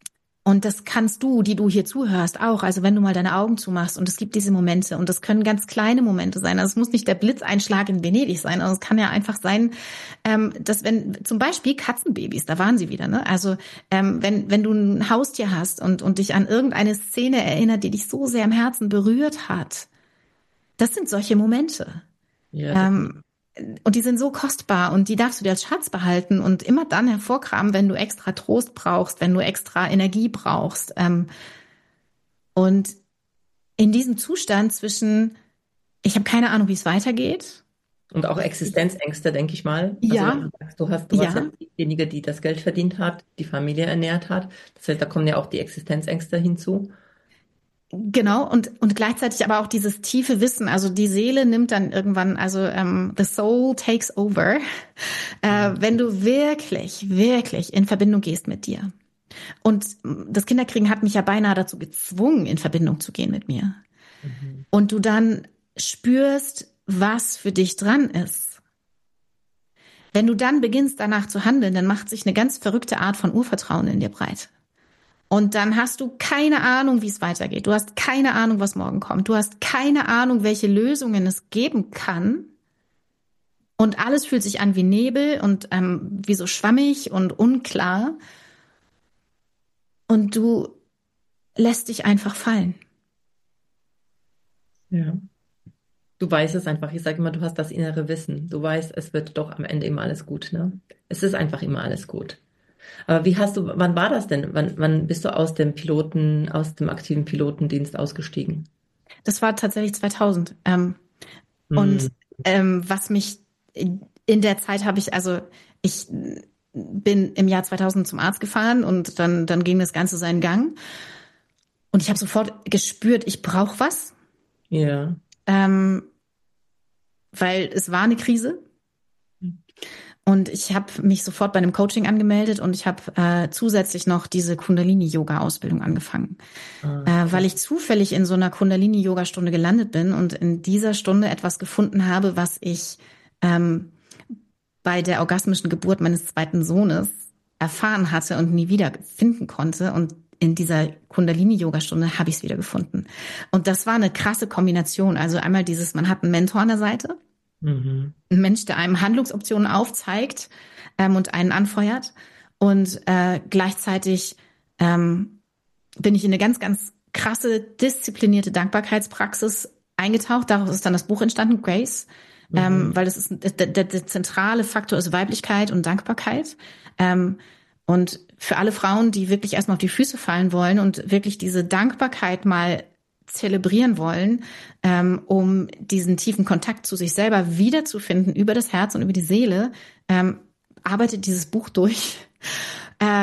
Und das kannst du, die du hier zuhörst, auch. Also wenn du mal deine Augen zumachst und es gibt diese Momente und das können ganz kleine Momente sein. Also es muss nicht der Blitzeinschlag in Venedig sein. Also es kann ja einfach sein, ähm, dass wenn zum Beispiel Katzenbabys, da waren sie wieder, ne? Also ähm, wenn wenn du ein Haustier hast und und dich an irgendeine Szene erinnert, die dich so sehr im Herzen berührt hat, das sind solche Momente. Ja, Ähm, und die sind so kostbar und die darfst du dir als Schatz behalten und immer dann hervorkramen, wenn du extra Trost brauchst, wenn du extra Energie brauchst. Ähm, und in diesem Zustand zwischen, ich habe keine Ahnung, wie es weitergeht. und auch Existenzängste, denke ich mal. Also wenn Ja, du sagst, du hast, du warst ja ja, diejenige, die das Geld verdient hat, die Familie ernährt hat. Das heißt, da kommen ja auch die Existenzängste hinzu. genau. Und, und gleichzeitig aber auch dieses tiefe Wissen. Also die Seele nimmt dann irgendwann, also ähm, the soul takes over, äh, wenn du wirklich, wirklich in Verbindung gehst mit dir. Und das Kinderkriegen hat mich ja beinahe dazu gezwungen, in Verbindung zu gehen mit mir. Mhm. Und du dann spürst, was für dich dran ist. Wenn du dann beginnst, danach zu handeln, dann macht sich eine ganz verrückte Art von Urvertrauen in dir breit. Und dann hast du keine Ahnung, wie es weitergeht. Du hast keine Ahnung, was morgen kommt. Du hast keine Ahnung, welche Lösungen es geben kann. Und alles fühlt sich an wie Nebel und ähm, wie so schwammig und unklar. Und du lässt dich einfach fallen. Ja. Du weißt es einfach. Ich sage immer, du hast das innere Wissen. Du weißt, es wird doch am Ende immer alles gut, ne? Es ist einfach immer alles gut. Aber wie hast du, wann war das denn? Wann, wann bist du aus dem Piloten, aus dem aktiven Pilotendienst ausgestiegen? Das war tatsächlich zweitausend. Ähm, Hm. und ähm, was mich in der Zeit habe ich, also ich bin im Jahr zweitausend zum Arzt gefahren und dann, dann ging das Ganze seinen Gang. Und ich habe sofort gespürt, ich brauche was, Ja. ähm, weil es war eine Krise. Und ich habe mich sofort bei einem Coaching angemeldet und ich habe äh, zusätzlich noch diese Kundalini-Yoga-Ausbildung angefangen, Ah, äh, weil ich zufällig in so einer Kundalini-Yoga-Stunde gelandet bin und in dieser Stunde etwas gefunden habe, was ich ähm, bei der orgasmischen Geburt meines zweiten Sohnes erfahren hatte und nie wieder finden konnte. Und in dieser Kundalini-Yoga-Stunde habe ich es wieder gefunden. Und das war eine krasse Kombination. Also einmal dieses, man hat einen Mentor an der Seite, Mhm. ein Mensch, der einem Handlungsoptionen aufzeigt ähm, und einen anfeuert. Und äh, gleichzeitig ähm, bin ich in eine ganz, ganz krasse, disziplinierte Dankbarkeitspraxis eingetaucht. Daraus ist dann das Buch entstanden, Grace. Mhm. Ähm, weil das ist der, der, der zentrale Faktor ist Weiblichkeit und Dankbarkeit. Ähm, und für alle Frauen, die wirklich erstmal auf die Füße fallen wollen und wirklich diese Dankbarkeit mal zelebrieren wollen, ähm, um diesen tiefen Kontakt zu sich selber wiederzufinden über das Herz und über die Seele, ähm, arbeitet dieses Buch durch. Äh,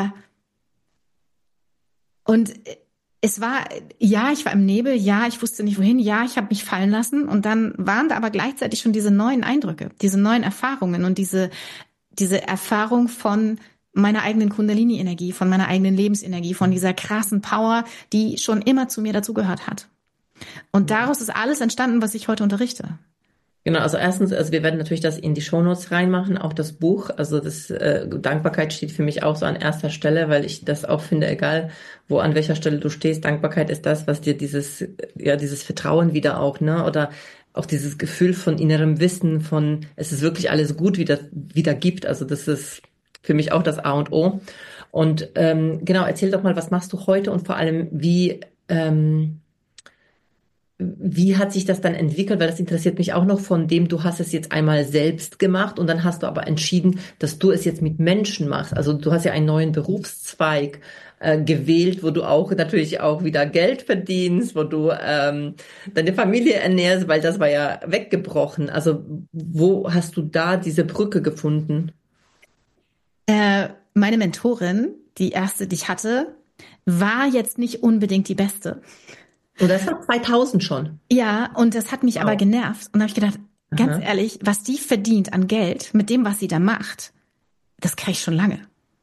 und es war, ja, ich war im Nebel, ja, ich wusste nicht wohin, ja, ich habe mich fallen lassen und dann waren da aber gleichzeitig schon diese neuen Eindrücke, diese neuen Erfahrungen und diese, diese Erfahrung von meiner eigenen Kundalini-Energie, von meiner eigenen Lebensenergie, von dieser krassen Power, die schon immer zu mir dazugehört hat. Und daraus ist alles entstanden, was ich heute unterrichte. Genau, also erstens, also wir werden natürlich das in die Shownotes reinmachen, auch das Buch. Also das äh, Dankbarkeit steht für mich auch so an erster Stelle, weil ich das auch finde, egal wo an welcher Stelle du stehst, Dankbarkeit ist das, was dir dieses, ja, dieses Vertrauen wieder auch, ne, oder auch dieses Gefühl von innerem Wissen, von es ist wirklich alles gut wieder, wieder gibt. Also das ist für mich auch das A und O. Und ähm, genau, erzähl doch mal, was machst du heute und vor allem, wie ähm, Wie hat sich das dann entwickelt? Weil das interessiert mich auch noch von dem, du hast es jetzt einmal selbst gemacht und dann hast du aber entschieden, dass du es jetzt mit Menschen machst. Also du hast ja einen neuen Berufszweig äh, gewählt, wo du auch natürlich auch wieder Geld verdienst, wo du ähm, deine Familie ernährst, weil das war ja weggebrochen. Also wo hast du da diese Brücke gefunden? Äh, meine Mentorin, die erste, die ich hatte, war jetzt nicht unbedingt die beste. Und das war zweitausend schon. Ja, und das hat mich Wow. aber genervt. Und da habe ich gedacht, ganz Aha. ehrlich, was die verdient an Geld mit dem, was sie da macht, das kriege ich schon lange.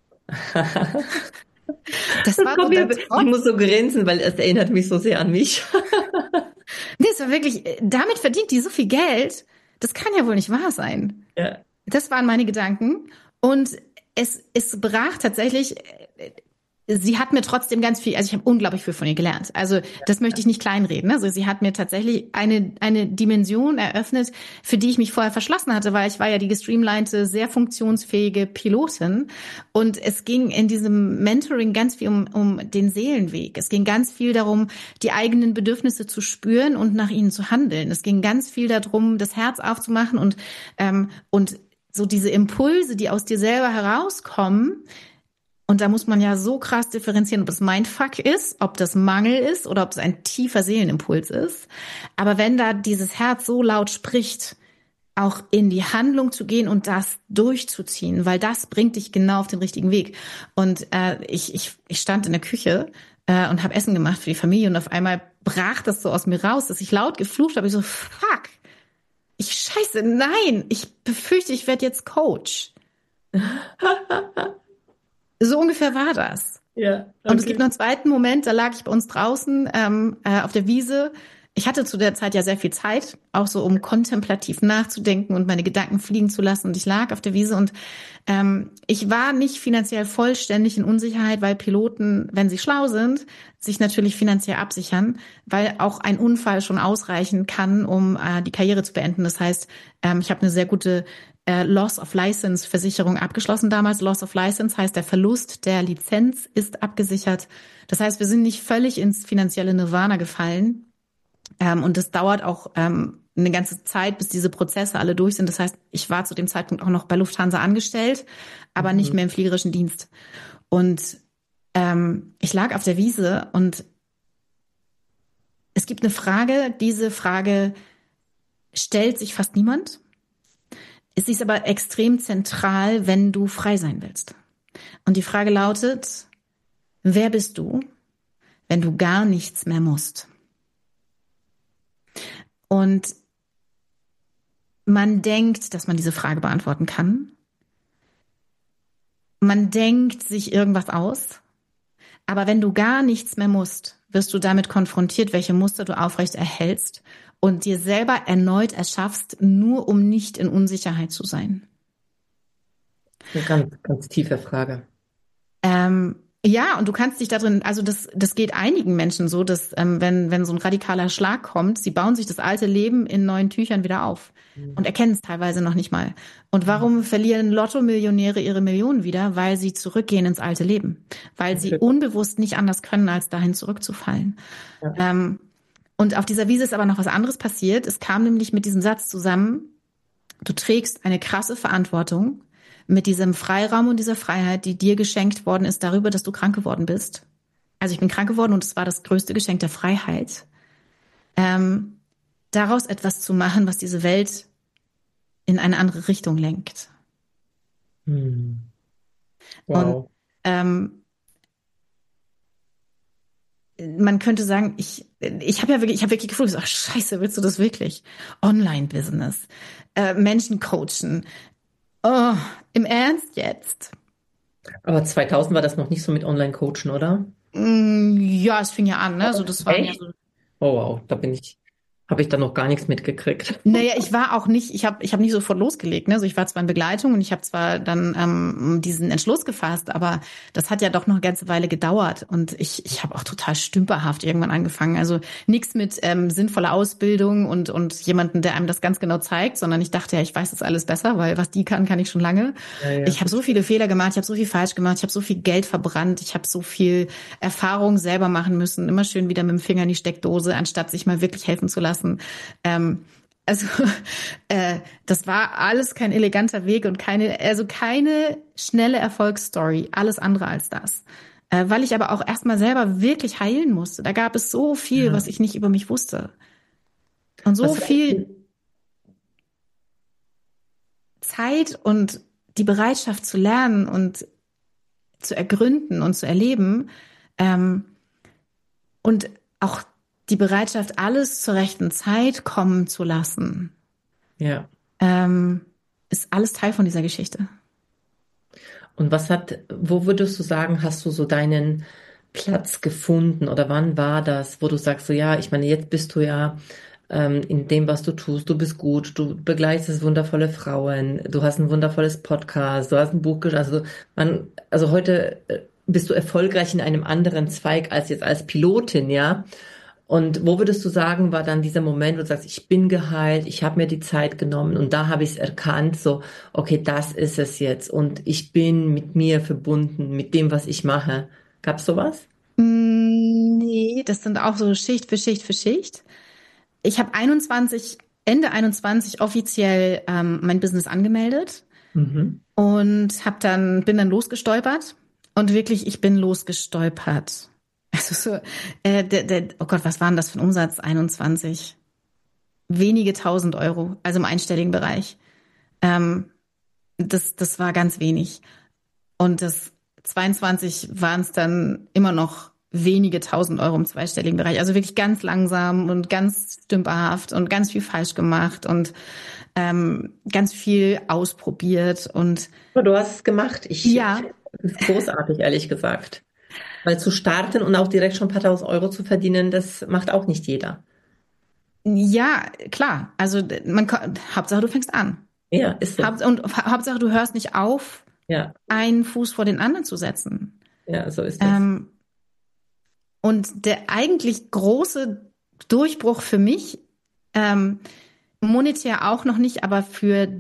Das war so der Ich muss so grinsen, weil es erinnert mich so sehr an mich. Nee, es war wirklich, damit verdient die so viel Geld. Das kann ja wohl nicht wahr sein. Ja. Das waren meine Gedanken. Und es, es brach tatsächlich sie hat mir trotzdem ganz viel, also ich habe unglaublich viel von ihr gelernt. Also das möchte ich nicht kleinreden. Also sie hat mir tatsächlich eine eine Dimension eröffnet, für die ich mich vorher verschlossen hatte, weil ich war ja die gestreamlinete, sehr funktionsfähige Pilotin. Und es ging in diesem Mentoring ganz viel um, um den Seelenweg. Es ging ganz viel darum, die eigenen Bedürfnisse zu spüren und nach ihnen zu handeln. Es ging ganz viel darum, das Herz aufzumachen und ähm, und so diese Impulse, die aus dir selber herauskommen. Und da muss man ja so krass differenzieren, ob es Mindfuck ist, ob das Mangel ist oder ob es ein tiefer Seelenimpuls ist. Aber wenn da dieses Herz so laut spricht, auch in die Handlung zu gehen und das durchzuziehen, weil das bringt dich genau auf den richtigen Weg. Und äh, ich, ich, ich stand in der Küche äh, und habe Essen gemacht für die Familie und auf einmal brach das so aus mir raus, dass ich laut geflucht habe. Ich so, fuck, ich scheiße, nein, ich befürchte, ich werde jetzt Coach. So ungefähr war das. Ja, okay. Und es gibt noch einen zweiten Moment, da lag ich bei uns draußen ähm, äh, auf der Wiese. Ich hatte zu der Zeit ja sehr viel Zeit, auch so um kontemplativ nachzudenken und meine Gedanken fliegen zu lassen. Und ich lag auf der Wiese und ähm, ich war nicht finanziell vollständig in Unsicherheit, weil Piloten, wenn sie schlau sind, sich natürlich finanziell absichern, weil auch ein Unfall schon ausreichen kann, um äh, die Karriere zu beenden. Das heißt, ähm, ich habe eine sehr gute äh, Loss of License Versicherung abgeschlossen damals. Loss of License heißt, der Verlust der Lizenz ist abgesichert. Das heißt, wir sind nicht völlig ins finanzielle Nirvana gefallen. Ähm, und das dauert auch ähm, eine ganze Zeit, bis diese Prozesse alle durch sind. Das heißt, ich war zu dem Zeitpunkt auch noch bei Lufthansa angestellt, aber mhm. nicht mehr im fliegerischen Dienst. Und ähm, ich lag auf der Wiese und es gibt eine Frage, diese Frage stellt sich fast niemand. Es ist aber extrem zentral, wenn du frei sein willst. Und die Frage lautet, wer bist du, wenn du gar nichts mehr musst? Und man denkt, dass man diese Frage beantworten kann. Man denkt sich irgendwas aus. Aber wenn du gar nichts mehr musst, wirst du damit konfrontiert, welche Muster du aufrecht erhältst und dir selber erneut erschaffst, nur um nicht in Unsicherheit zu sein. Eine ganz, ganz tiefe Frage. Ähm, ja, und du kannst dich da drin, also das, das geht einigen Menschen so, dass ähm, wenn, wenn so ein radikaler Schlag kommt, sie bauen sich das alte Leben in neuen Tüchern wieder auf mhm. und erkennen es teilweise noch nicht mal. Und warum mhm. verlieren Lotto-Millionäre ihre Millionen wieder? Weil sie zurückgehen ins alte Leben. Weil sie unbewusst nicht anders können, als dahin zurückzufallen. Ja. Ähm, und auf dieser Wiese ist aber noch was anderes passiert. Es kam nämlich mit diesem Satz zusammen, du trägst eine krasse Verantwortung mit diesem Freiraum und dieser Freiheit, die dir geschenkt worden ist darüber, dass du krank geworden bist. Also ich bin krank geworden und es war das größte Geschenk der Freiheit. Ähm, daraus etwas zu machen, was diese Welt in eine andere Richtung lenkt. Hm. Wow. Und ähm, man könnte sagen, ich ich habe ja wirklich, ich habe wirklich gefühlt, ach Scheiße, willst du das wirklich? Online-Business, äh, Menschen coachen. Oh, im Ernst jetzt? Aber zweitausend war das noch nicht so mit Online-Coachen, oder? Mm, ja, es fing ja an, ne? Also das war ja so. Oh wow, da bin ich, habe ich da noch gar nichts mitgekriegt. Naja, ich war auch nicht, ich habe ich hab nicht sofort losgelegt, ne? Also ich war zwar in Begleitung und ich habe zwar dann ähm, diesen Entschluss gefasst, aber das hat ja doch noch eine ganze Weile gedauert und ich ich habe auch total stümperhaft irgendwann angefangen. Also nichts mit ähm, sinnvoller Ausbildung und und jemanden, der einem das ganz genau zeigt, sondern ich dachte ja, ich weiß das alles besser, weil was die kann, kann ich schon lange. Ja, ja, ich habe so viele Fehler gemacht, ich habe so viel falsch gemacht, ich habe so viel Geld verbrannt, ich habe so viel Erfahrung selber machen müssen, immer schön wieder mit dem Finger in die Steckdose, anstatt sich mal wirklich helfen zu lassen. Ähm, also äh, das war alles kein eleganter Weg und keine, also keine schnelle Erfolgsstory, alles andere als das. Äh, weil ich aber auch erstmal selber wirklich heilen musste. Da gab es so viel, ja. was ich nicht über mich wusste. Und so was viel Zeit und die Bereitschaft zu lernen und zu ergründen und zu erleben ähm, und auch die Bereitschaft, alles zur rechten Zeit kommen zu lassen, ja, ähm, ist alles Teil von dieser Geschichte. Und was hat, wo würdest du sagen, hast du so deinen Platz gefunden oder wann war das, wo du sagst so, ja, ich meine, jetzt bist du ja ähm, in dem, was du tust, du bist gut, du begleitest wundervolle Frauen, du hast ein wundervolles Podcast, du hast ein Buch geschrieben, also man, also heute bist du erfolgreich in einem anderen Zweig als jetzt als Pilotin, ja? Und wo würdest du sagen, war dann dieser Moment, wo du sagst, ich bin geheilt, ich habe mir die Zeit genommen und da habe ich es erkannt, so, okay, das ist es jetzt und ich bin mit mir verbunden, mit dem, was ich mache. Gab's sowas? Mm, Nee, das sind auch so Schicht für Schicht für Schicht. Ich habe einundzwanzig, Ende einundzwanzig offiziell ähm, mein Business angemeldet Mhm. und hab dann, bin dann losgestolpert. Und wirklich, ich bin losgestolpert. Also so, äh, der, der, oh Gott, was war denn das für ein Umsatz? einundzwanzig. Wenige tausend Euro, also im einstelligen Bereich. Ähm, das, das war ganz wenig. Und das zweiundzwanzig waren es dann immer noch wenige tausend Euro im zweistelligen Bereich. Also wirklich ganz langsam und ganz stümperhaft und ganz viel falsch gemacht und ähm, ganz viel ausprobiert. Und Du hast es gemacht. Ich, ja, das ist großartig, ehrlich gesagt. Weil zu starten und auch direkt schon ein paar tausend Euro zu verdienen, das macht auch nicht jeder. ja, klar. Also man, Hauptsache du fängst an. Ja, ist so. Haupt, und Hauptsache du hörst nicht auf, Ja, einen Fuß vor den anderen zu setzen. ja, so ist das. Ähm, und der eigentlich große Durchbruch für mich, ähm, monetär auch noch nicht, aber für,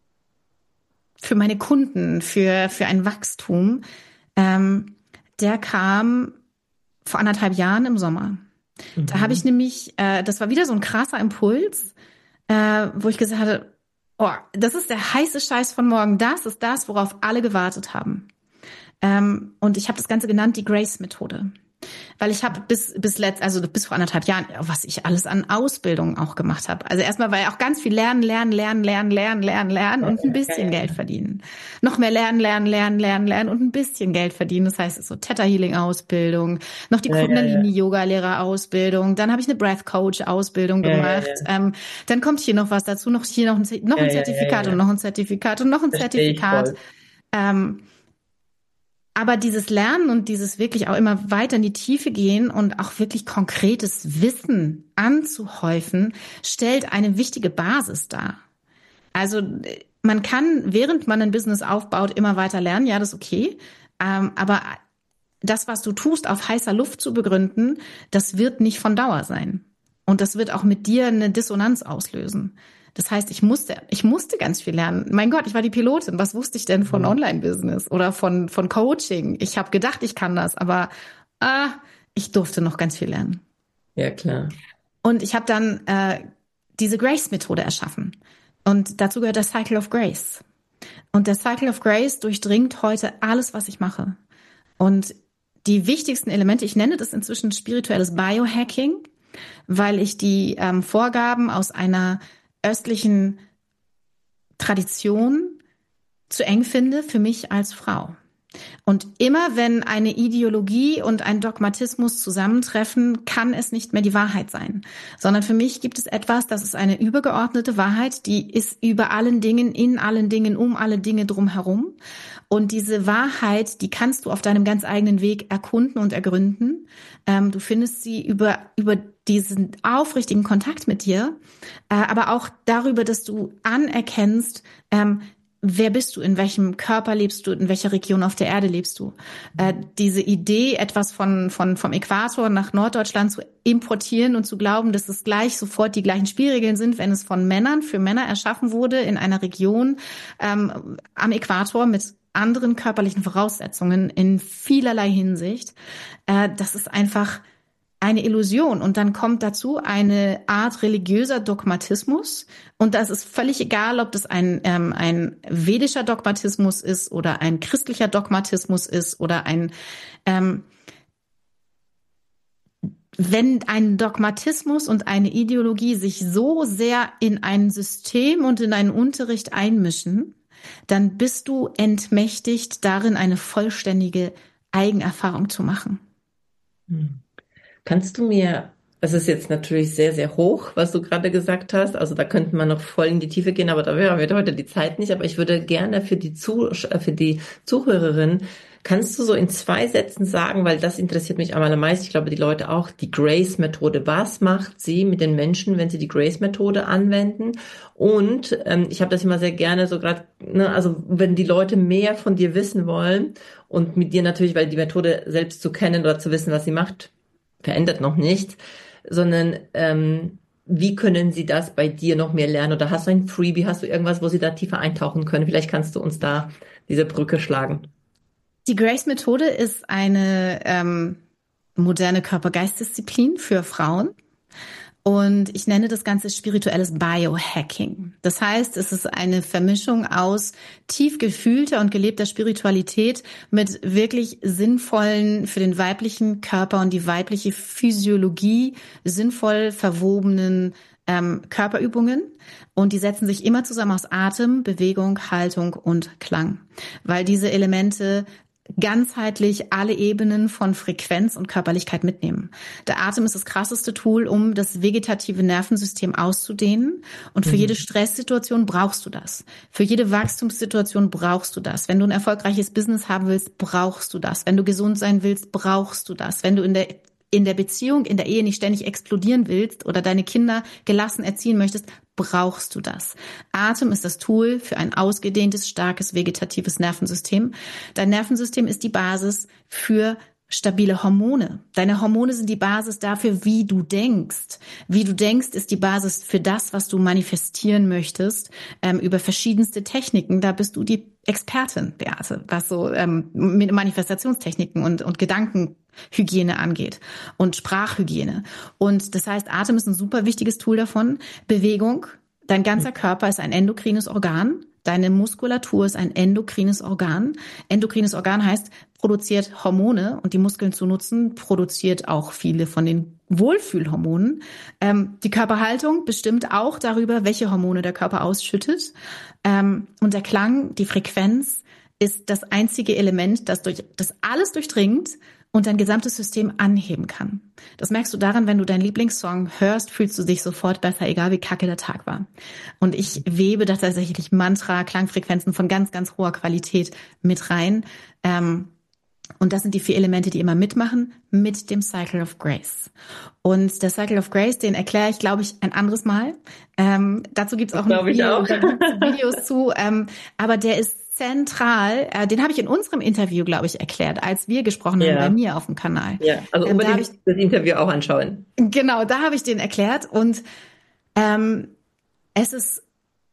für meine Kunden, für, für ein Wachstum, ähm, der kam vor anderthalb Jahren im Sommer. Mhm. Da habe ich nämlich, äh, das war wieder so ein krasser Impuls, äh, wo ich gesagt hatte, oh, das ist der heiße Scheiß von morgen. Das ist das, worauf alle gewartet haben. Ähm, und ich habe das Ganze genannt, die Grace-Methode. Weil ich habe bis bis letzt, also bis vor anderthalb Jahren, was ich alles an Ausbildung auch gemacht habe. Also erstmal war ja auch ganz viel lernen, lernen, lernen, lernen, lernen, lernen, lernen und ein bisschen Geld verdienen. Noch mehr lernen, lernen, lernen, lernen, lernen und ein bisschen Geld verdienen. Das heißt, so Theta Healing Ausbildung, noch die Ja, ja, Kundalini Yoga Lehrer Ausbildung, dann habe ich eine Breath Coach Ausbildung Ja, ja, gemacht. ja. Ähm, dann kommt hier noch was dazu, noch hier noch ein, noch Ja, ein ja, ja, Zertifikat ja. und noch ein Zertifikat und noch ein Verstehe ich Zertifikat. voll. Ähm, Aber dieses Lernen und dieses wirklich auch immer weiter in die Tiefe gehen und auch wirklich konkretes Wissen anzuhäufen, stellt eine wichtige Basis dar. Also man kann, während man ein Business aufbaut, immer weiter lernen, ja, das ist okay. Ähm, aber das, was du tust, auf heißer Luft zu begründen, das wird nicht von Dauer sein. Und das wird auch mit dir eine Dissonanz auslösen. Das heißt, ich musste, ich musste ganz viel lernen. Mein Gott, ich war die Pilotin. Was wusste ich denn von Online-Business oder von, von Coaching? Ich habe gedacht, ich kann das, aber ah, ich durfte noch ganz viel lernen. Ja, klar. Und ich habe dann äh, diese Grace-Methode erschaffen. Und dazu gehört der Cycle of Grace. Und der Cycle of Grace durchdringt heute alles, was ich mache. Und die wichtigsten Elemente, ich nenne das inzwischen spirituelles Biohacking, weil ich die ähm, Vorgaben aus einer östlichen Tradition zu eng finde für mich als Frau. Und immer wenn eine Ideologie und ein Dogmatismus zusammentreffen, kann es nicht mehr die Wahrheit sein, sondern für mich gibt es etwas, das ist eine übergeordnete Wahrheit, die ist über allen Dingen, in allen Dingen, um alle Dinge drumherum. Und diese Wahrheit, die kannst du auf deinem ganz eigenen Weg erkunden und ergründen. Ähm, du findest sie über, über diesen aufrichtigen Kontakt mit dir, äh, aber auch darüber, dass du anerkennst, ähm, wer bist du, in welchem Körper lebst du, in welcher Region auf der Erde lebst du. Äh, diese Idee, etwas von, von, vom Äquator nach Norddeutschland zu importieren und zu glauben, dass es gleich sofort die gleichen Spielregeln sind, wenn es von Männern für Männer erschaffen wurde in einer Region ähm, am Äquator mit anderen körperlichen Voraussetzungen in vielerlei Hinsicht. Äh, das ist einfach eine Illusion. Und dann kommt dazu eine Art religiöser Dogmatismus. Und das ist völlig egal, ob das ein, ähm, ein vedischer Dogmatismus ist oder ein christlicher Dogmatismus ist oder ein, ähm, wenn ein Dogmatismus und eine Ideologie sich so sehr in ein System und in einen Unterricht einmischen, dann bist du entmächtigt, darin eine vollständige Eigenerfahrung zu machen. Hm. Kannst du mir, das ist jetzt natürlich sehr, sehr hoch, was du gerade gesagt hast, also da könnte man noch voll in die Tiefe gehen, aber da wäre heute die Zeit nicht, aber ich würde gerne für die, Zu, für die Zuhörerin Kannst du so in zwei Sätzen sagen, weil das interessiert mich am allermeisten, ich glaube die Leute auch, die Grace-Methode. Was macht sie mit den Menschen, wenn sie die Grace-Methode anwenden? Und ähm, ich habe das immer sehr gerne so gerade, ne, also wenn die Leute mehr von dir wissen wollen und mit dir natürlich, weil die Methode selbst zu kennen oder zu wissen, was sie macht, verändert noch nichts, sondern ähm, wie können sie das bei dir noch mehr lernen? Oder hast du ein Freebie, hast du irgendwas, wo sie da tiefer eintauchen können? Vielleicht kannst du uns da diese Brücke schlagen. Die Grace-Methode ist eine ähm, moderne Körper-Geist-Disziplin für Frauen. Und ich nenne das Ganze spirituelles Biohacking. Das heißt, es ist eine Vermischung aus tief gefühlter und gelebter Spiritualität mit wirklich sinnvollen, für den weiblichen Körper und die weibliche Physiologie sinnvoll verwobenen ähm, Körperübungen. Und die setzen sich immer zusammen aus Atem, Bewegung, Haltung und Klang, weil diese Elemente ganzheitlich alle Ebenen von Frequenz und Körperlichkeit mitnehmen. Der Atem ist das krasseste Tool, um das vegetative Nervensystem auszudehnen. Und für mhm. jede Stresssituation brauchst du das. Für jede Wachstumssituation brauchst du das. Wenn du ein erfolgreiches Business haben willst, brauchst du das. Wenn du gesund sein willst, brauchst du das. Wenn du in der in der Beziehung, in der Ehe nicht ständig explodieren willst oder deine Kinder gelassen erziehen möchtest, brauchst du das. Atem ist das Tool für ein ausgedehntes, starkes, vegetatives Nervensystem. Dein Nervensystem ist die Basis für stabile Hormone. Deine Hormone sind die Basis dafür, wie du denkst. Wie du denkst, ist die Basis für das, was du manifestieren möchtest, ähm, über verschiedenste Techniken. Da bist du die Expertin, Beate, was so ähm, Manifestationstechniken und, und Gedankenhygiene angeht und Sprachhygiene. Und das heißt, Atem ist ein super wichtiges Tool davon. Bewegung, dein ganzer Körper ist ein endokrines Organ. Deine Muskulatur ist ein endokrines Organ. Endokrines Organ heißt, produziert Hormone und die Muskeln zu nutzen, produziert auch viele von den Wohlfühlhormonen. Ähm, die Körperhaltung bestimmt auch darüber, welche Hormone der Körper ausschüttet. Ähm, und der Klang, die Frequenz, ist das einzige Element, das durch das alles durchdringt und dein gesamtes System anheben kann. Das merkst du daran, wenn du deinen Lieblingssong hörst, fühlst du dich sofort besser, egal wie kacke der Tag war. Und ich webe da tatsächlich Mantra, Klangfrequenzen von ganz, ganz hoher Qualität mit rein. Ähm, und das sind die vier Elemente, die immer mitmachen mit dem Cycle of Grace. Und der Cycle of Grace, den erkläre ich, glaube ich, ein anderes Mal. Ähm, dazu gibt es auch, ein Video, auch. Da gibt's Videos zu. Ähm, aber der ist zentral, äh, den habe ich in unserem Interview, glaube ich, erklärt, als wir gesprochen ja. haben bei mir auf dem Kanal. Ja, also ähm, unbedingt da ich, das Interview auch anschauen. Genau, da habe ich den erklärt und ähm, es ist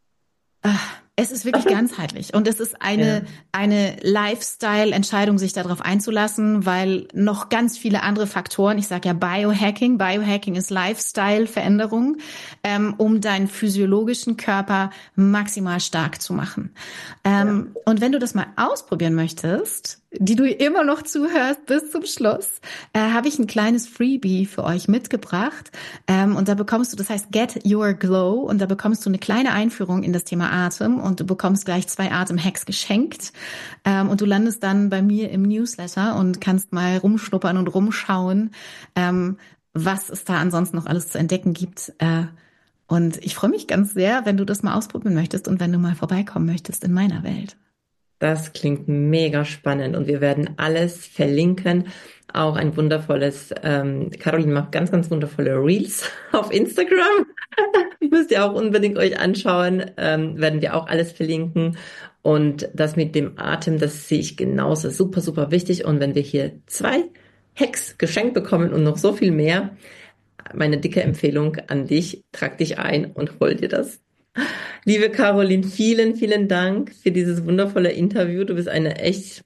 äh, es ist wirklich ganzheitlich und es ist eine ja. eine Lifestyle-Entscheidung, sich darauf einzulassen, weil noch ganz viele andere Faktoren, ich sage ja Biohacking, Biohacking ist Lifestyle-Veränderung, ähm, um deinen physiologischen Körper maximal stark zu machen. Ähm, ja. Und wenn du das mal ausprobieren möchtest, die du immer noch zuhörst bis zum Schluss, äh, habe ich ein kleines Freebie für euch mitgebracht. Ähm, und da bekommst du, das heißt Get Your Glow, und da bekommst du eine kleine Einführung in das Thema Atem und du bekommst gleich zwei Atemhacks geschenkt. Ähm, und du landest dann bei mir im Newsletter und kannst mal rumschnuppern und rumschauen, ähm, was es da ansonsten noch alles zu entdecken gibt. Äh, und ich freue mich ganz sehr, wenn du das mal ausprobieren möchtest und wenn du mal vorbeikommen möchtest in meiner Welt. Das klingt mega spannend und wir werden alles verlinken. Auch ein wundervolles, ähm, Caroline macht ganz, ganz wundervolle Reels auf Instagram. Müsst ihr auch unbedingt euch anschauen. Ähm, werden wir auch alles verlinken. Und das mit dem Atem, das sehe ich genauso super, super wichtig. Und wenn wir hier zwei Hacks geschenkt bekommen und noch so viel mehr, meine dicke Empfehlung an dich, trag dich ein und hol dir das. Liebe Caroline, vielen, vielen Dank für dieses wundervolle Interview. Du bist eine echt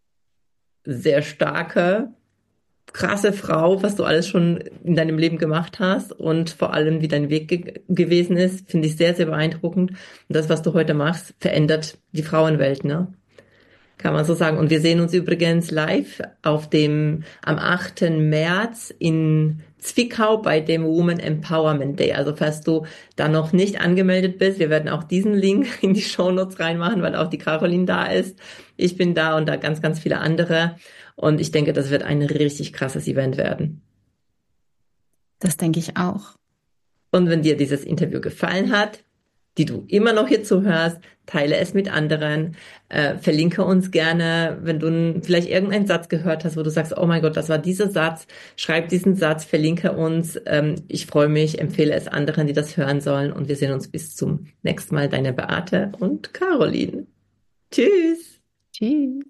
sehr starke, krasse Frau, was du alles schon in deinem Leben gemacht hast und vor allem, wie dein Weg ge- gewesen ist, finde ich sehr, sehr beeindruckend. Und das, was du heute machst, verändert die Frauenwelt, ne? Kann man so sagen. Und wir sehen uns übrigens live auf dem, am achten März in Zwickau bei dem Woman Empowerment Day. Also falls du da noch nicht angemeldet bist, wir werden auch diesen Link in die Shownotes reinmachen, weil auch die Caroline da ist. Ich bin da und da ganz, ganz viele andere. Und ich denke, das wird ein richtig krasses Event werden. Das denke ich auch. Und wenn dir dieses Interview gefallen hat, die du immer noch hier zuhörst. Teile es mit anderen. Äh, verlinke uns gerne, wenn du vielleicht irgendeinen Satz gehört hast, wo du sagst, oh mein Gott, das war dieser Satz. Schreib diesen Satz, verlinke uns. Ähm, ich freue mich, empfehle es anderen, die das hören sollen. Und wir sehen uns bis zum nächsten Mal. Deine Beate und Caroline. Tschüss. Tschüss.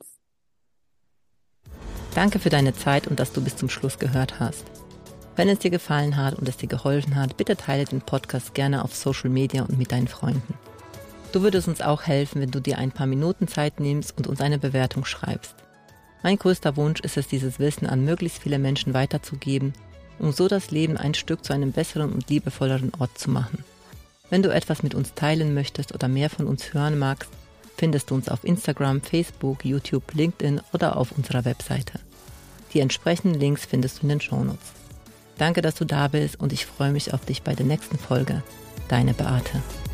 Danke für deine Zeit und dass du bis zum Schluss gehört hast. Wenn es dir gefallen hat und es dir geholfen hat, bitte teile den Podcast gerne auf Social Media und mit deinen Freunden. Du würdest uns auch helfen, wenn du dir ein paar Minuten Zeit nimmst und uns eine Bewertung schreibst. Mein größter Wunsch ist es, dieses Wissen an möglichst viele Menschen weiterzugeben, um so das Leben ein Stück zu einem besseren und liebevolleren Ort zu machen. Wenn du etwas mit uns teilen möchtest oder mehr von uns hören magst, findest du uns auf Instagram, Facebook, YouTube, LinkedIn oder auf unserer Webseite. Die entsprechenden Links findest du in den Shownotes. Danke, dass du da bist und ich freue mich auf dich bei der nächsten Folge. Deine Beate.